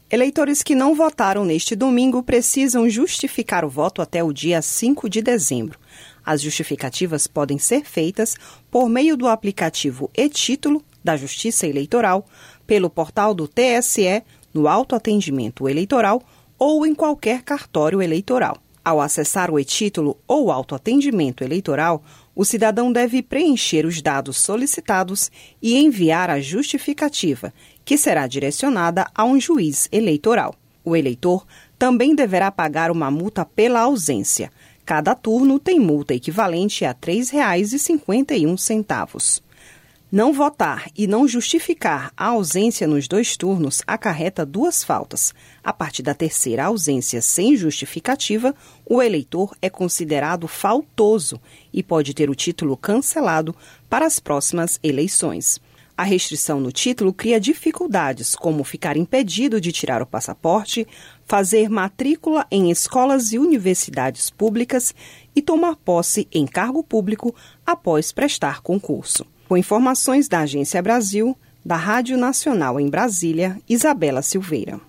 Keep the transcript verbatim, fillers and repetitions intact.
Eleitores que não votaram neste domingo precisam justificar o voto até o dia cinco de dezembro. As justificativas podem ser feitas por meio do aplicativo e-Título da Justiça Eleitoral, pelo portal do T S E, no autoatendimento eleitoral ou em qualquer cartório eleitoral. Ao acessar o e-Título ou o autoatendimento eleitoral, o cidadão deve preencher os dados solicitados e enviar a justificativa, que será direcionada a um juiz eleitoral. O eleitor também deverá pagar uma multa pela ausência. Cada turno tem multa equivalente a três reais e cinquenta e um centavos. Não votar e não justificar a ausência nos dois turnos acarreta duas faltas. A partir da terceira ausência sem justificativa, o eleitor é considerado faltoso e pode ter o título cancelado para as próximas eleições. A restrição no título cria dificuldades, como ficar impedido de tirar o passaporte, fazer matrícula em escolas e universidades públicas e tomar posse em cargo público após prestar concurso. Com informações da Agência Brasil, da Rádio Nacional em Brasília, Isabela Silveira.